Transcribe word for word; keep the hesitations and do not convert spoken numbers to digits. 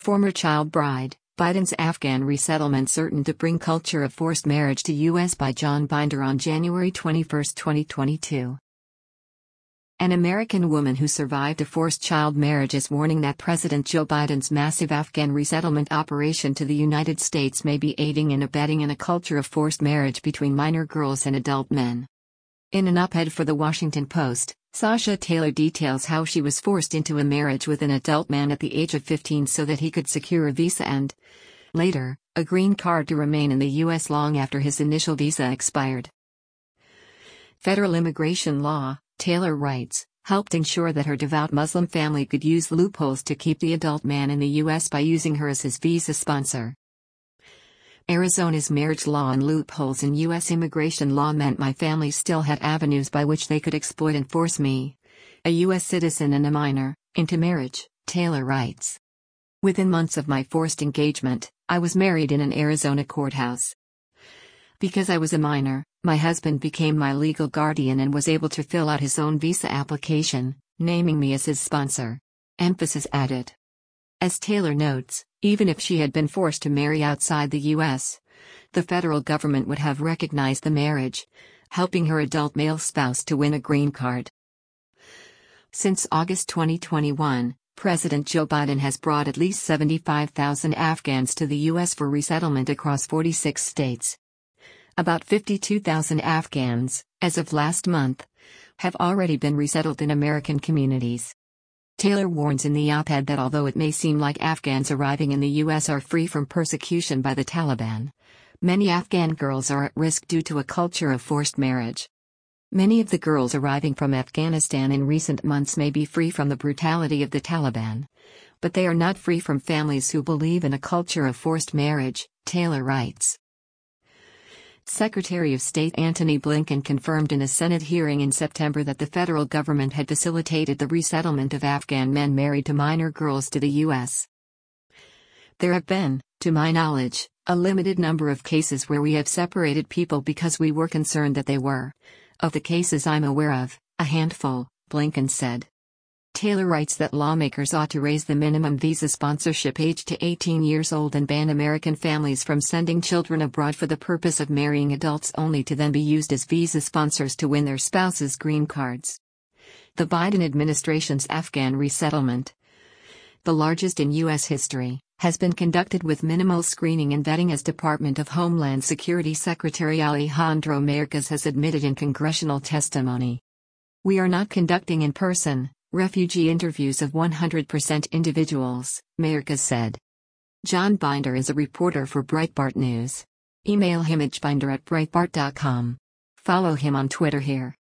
Former child bride, Biden's Afghan resettlement certain to bring culture of forced marriage to U S by John Binder on January twenty-first, twenty twenty-two. An American woman who survived a forced child marriage is warning that President Joe Biden's massive Afghan resettlement operation to the United States may be aiding and abetting in a culture of forced marriage between minor girls and adult men. In an op-ed for The Washington Post, Sasha Taylor details how she was forced into a marriage with an adult man at the age of fifteen so that he could secure a visa and, later, a green card to remain in the U S long after his initial visa expired. Federal immigration law, Taylor writes, helped ensure that her devout Muslim family could use loopholes to keep the adult man in the U S by using her as his visa sponsor. Arizona's marriage law and loopholes in U S immigration law meant my family still had avenues by which they could exploit and force me, a U S citizen and a minor, into marriage, Taylor writes. Within months of my forced engagement, I was married in an Arizona courthouse. Because I was a minor, my husband became my legal guardian and was able to fill out his own visa application, naming me as his sponsor. Emphasis added. As Taylor notes, even if she had been forced to marry outside the U S, the federal government would have recognized the marriage, helping her adult male spouse to win a green card. Since August twenty twenty-one, President Joe Biden has brought at least seventy-five thousand Afghans to the U S for resettlement across forty-six states. About fifty-two thousand Afghans, as of last month, have already been resettled in American communities. Taylor warns in the op-ed that although it may seem like Afghans arriving in the U S are free from persecution by the Taliban, many Afghan girls are at risk due to a culture of forced marriage. Many of the girls arriving from Afghanistan in recent months may be free from the brutality of the Taliban, but they are not free from families who believe in a culture of forced marriage, Taylor writes. Secretary of State Antony Blinken confirmed in a Senate hearing in September that the federal government had facilitated the resettlement of Afghan men married to minor girls to the U S. There have been, to my knowledge, a limited number of cases where we have separated people because we were concerned that they were, of the cases I'm aware of, a handful, Blinken said. Taylor writes that lawmakers ought to raise the minimum visa sponsorship age to eighteen years old and ban American families from sending children abroad for the purpose of marrying adults only to then be used as visa sponsors to win their spouses' green cards. The Biden administration's Afghan resettlement, the largest in U S history, has been conducted with minimal screening and vetting, as Department of Homeland Security Secretary Alejandro Mayorkas has admitted in congressional testimony. We are not conducting in-person refugee interviews of one hundred percent individuals, Mayorkas said. John Binder is a reporter for Breitbart News. Email him at binder at breitbart dot com. Follow him on Twitter here.